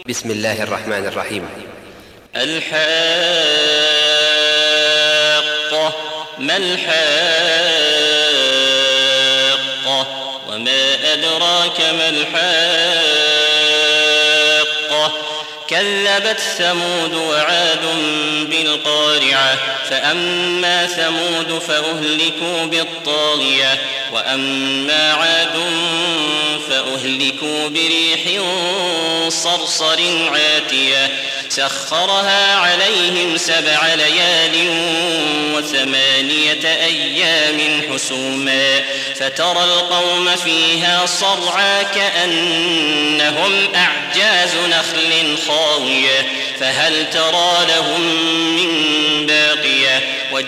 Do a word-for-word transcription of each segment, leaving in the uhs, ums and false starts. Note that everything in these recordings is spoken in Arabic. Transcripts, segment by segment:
بسم الله الرحمن الرحيم. الحاقة. ما الحاقة؟ وما أدراك ما الحاقة؟ كذبت ثمود وعاد بالقارعة. فأما ثمود فأهلكوا بالطاغية، وأما عاد فأهلكوا بريح صرصر عاتية سخرها عليهم سبع ليال وثمانية أيام حسوما، فترى القوم فيها صرعى كأنهم أعجاز نخل خاوية، فهل ترى لهم من باقية؟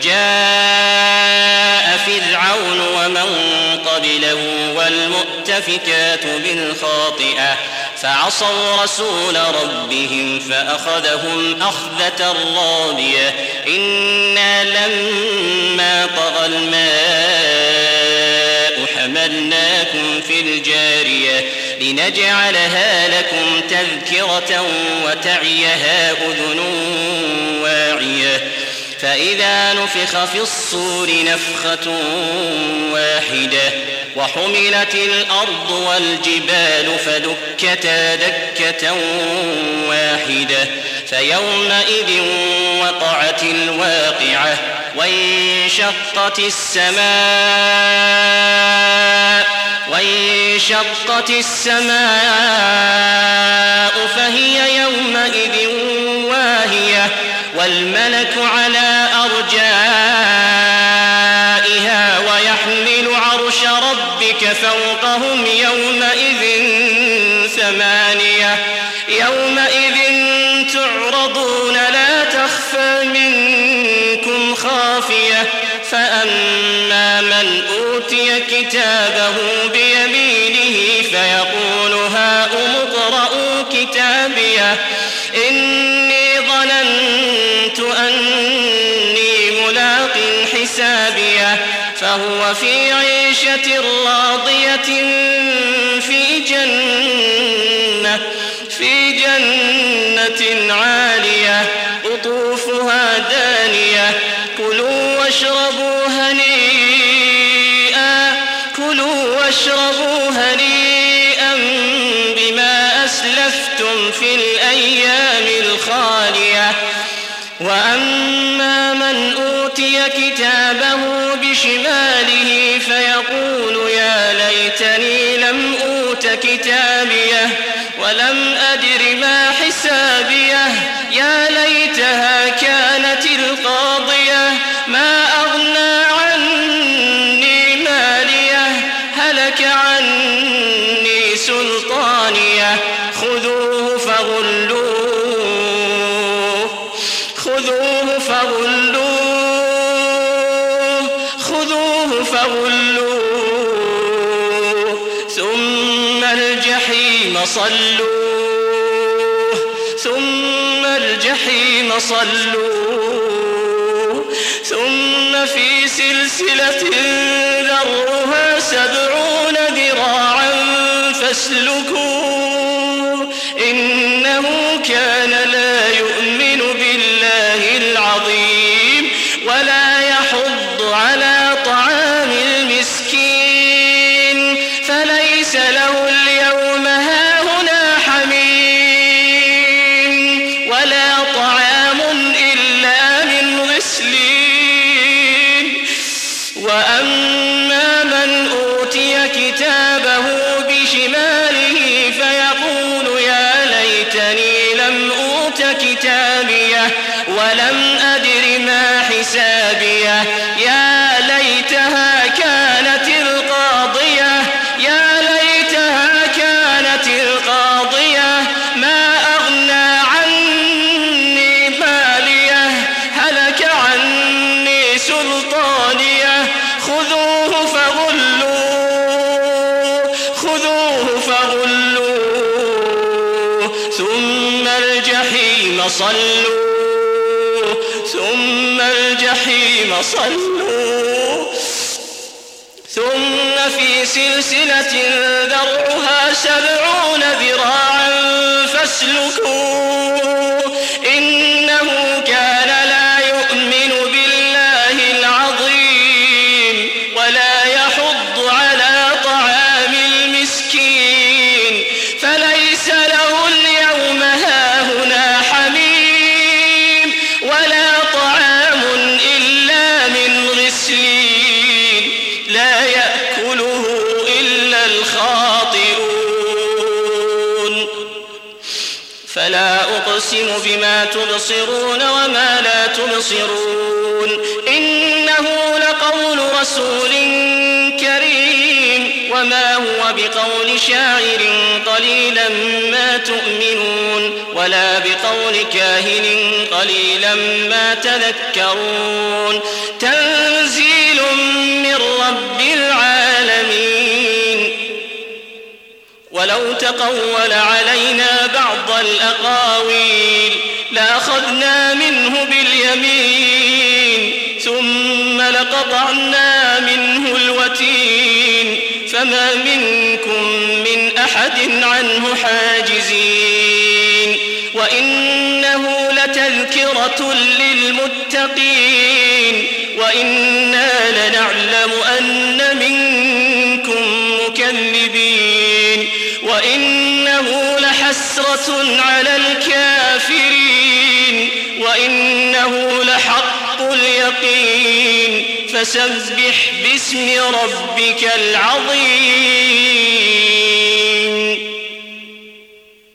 وجاء فرعون ومن قبله والمؤتفكات بالخاطئة فعصوا رسول ربهم فأخذهم أخذة رابية. إنا لما طغى الماء حملناكم في الجارية لنجعلها لكم تذكرة وتعيها أذن واعية. فإذا نفخ في الصور نفخة واحدة وحملت الأرض والجبال فدكتا دكة واحدة فيومئذ وقعت الواقعة وانشقت السماء وانشقت السماء فهي يومئذ واهية والملك على أرجائها ويحمل عرش ربك فوقهم يومئذ ثمانية. يومئذ تعرضون لا تخفى منكم خافية. فأما من أوتي كتابه بيمينه فيقول هاؤم اقرءوا كتابيه إني ظننت أني ملاق حسابيه فهو في عيشة راضية في جنة في جنة عالية قطوفها دانية. كلوا واشربوا هنيئا كلوا واشربوا هنيئا بما أسلفتم في الأيام الخالية. وأما من أوتي كتابه بشماله فيقول يا ليتني لم أوت كتابيه ولم أدر ما حسابيه يا ليتها كانت القاضية ما أغنى عني ماليه هلك عني سلطانيه. خذوه فغلوه خذوه فغلوه خذوه فغلوه ثم الجحيم صلوه ثم الجحيم صلوه ثم في سلسلة ذرعها سبعون ذراعا فاسلكوه إنه كان لا يؤمن بالله العظيم ولا يحض على طعام المسكين فليس له اليوم هاهنا حميم ولا طعام إلا من غسلين. وأما من أوتي كتابه بشماله فيقول يا ليتني لم أوت كتابيه ولم أدر ما حسابيه يا ليتها كانت القاضية يا ليتها كانت القاضية ما أغنى عني ماليه هلك عني سلطانيه. خذوه فغلوه خذوه فغلوه ثم الجحيم صلوه ثم الجحيم صلوه ثم في سلسلة ذرعها سبعون ذراعا فاسلكوه إنه كان لا يؤمن بالله العظيم ولا يحض على طعام المسكين فليس له اليوم هاهنا حميم ولا طعام إلا من غسلين لا يأكله إلا الخاطئون فلا أقسم بما تبصرون وما لا تبصرون إنه لقول رسول كريم وما هو بقول شاعر قليلا ما تؤمنون ولا بقول كاهن قليلا ما تذكرون تنزيل من رب العالمين ولو تقول علينا بعض الأقاويل لأخذنا منه باليمين ثم لقطعنا منه الوتين فما منكم من أحد عنه حاجزين وإنه لتذكرة للمتقين وإنا لنعلم أن منكم مكذبين وإنه لحسرة على الكافرين وإنه لحق اليقين فسبح باسم ربك العظيم.